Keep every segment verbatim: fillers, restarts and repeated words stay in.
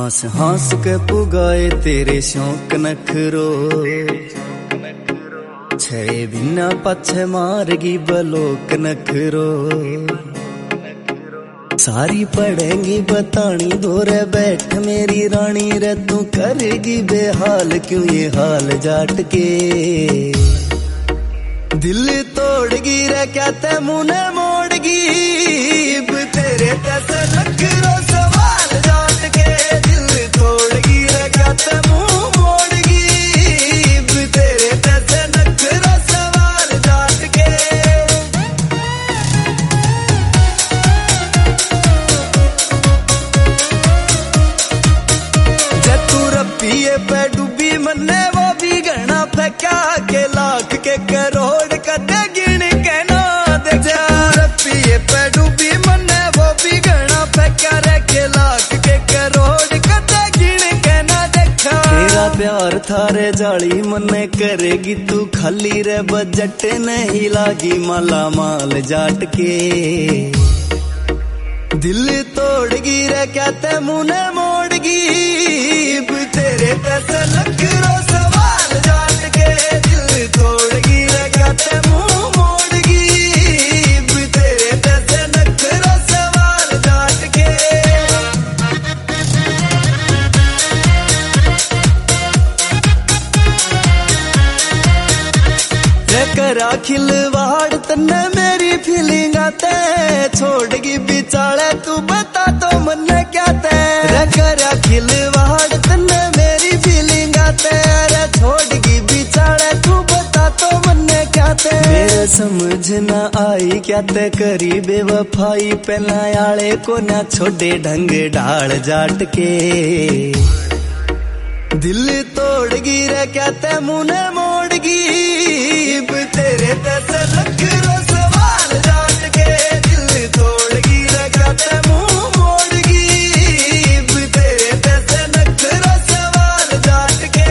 हंस हंस के पुगाए तेरे शौक नखरो, छे बिना पछे मारगी बलोक नखरो। सारी पढ़ेंगी बतानी दोरे बैठ मेरी रानी रे, तू करेगी बेहाल क्यों ये हाल जाट के। दिल तोड़गी रे क्या ते मुने मोड़गी, तेरे तैसे नखरो सवाल जाट के। दिल तोड़गी रे क्या ते मुंह मोड़गी, तेरे तैसे नखरो सवाल जाट के। जतू रपिए पे डूबी मन्ने वो भी गहना फेंका के, लाख के करोड़ कदे गिन के ना दे। रपिए पे डूबी मन्ने वो भी गहना फेंका रे के, लाख के करोड़ कदे गिन के ना देखा। तेरा प्यार थारे जाली मन्ने करेगी तू खाली रे, बजट नहीं लागी माला माल जाट के। दिल तोड़गी रे क्या ते मुने मोड़गी, तेरे तैसे नखरो सवाल जाट के। दिल तोड़गी रे क्या ते मुंह मोड़गी, तेरे तैसे नखरो सवाल जाट के। करा खिलवाड़ तन्ने मेरी फीलिंग आते, छोड़गी बिचाले तू बता तो मन क्या ते। करा खिलवाड़ तन्ने मेरी फीलिंग आते, छोड़गी बिचाले तू बता तो मन क्या ते। मेरे समझ ना आई क्या ते करी बेवफाई, पहला आले को ना छोड़े ढंग ढाल जाट के। दिल तोड़गी रे क्या ते मुने मोड़गी, तेरे तैसे नखरो सवाल जाट के। दिल तोड़गी रे क्या ते मुंह मोड़गी, तेरे तैसे नखरो सवाल जाट के।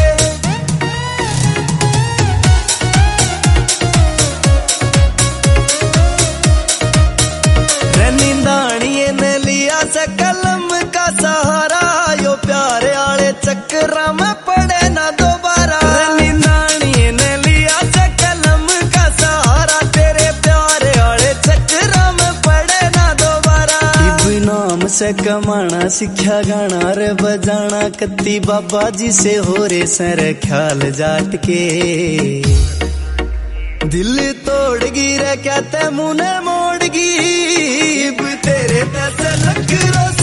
नींदाणिए ने लिया से कलम का सहारा, यो प्यारे आले चक्करा में पड़े ना दोबारा। नींदाणिए ने लिया से कलम का सहारा, तेरे प्यारे आले चक्करा में पड़े ना दोबारा। इब नाम से कमाना सीखा गाना रे बजाना, कत्ती बाबा जी से हो रे सर ख्याल जाट के। दिल तोड़गी रे क्या ते मुने मोड़गी, तेरे तैसे नखरो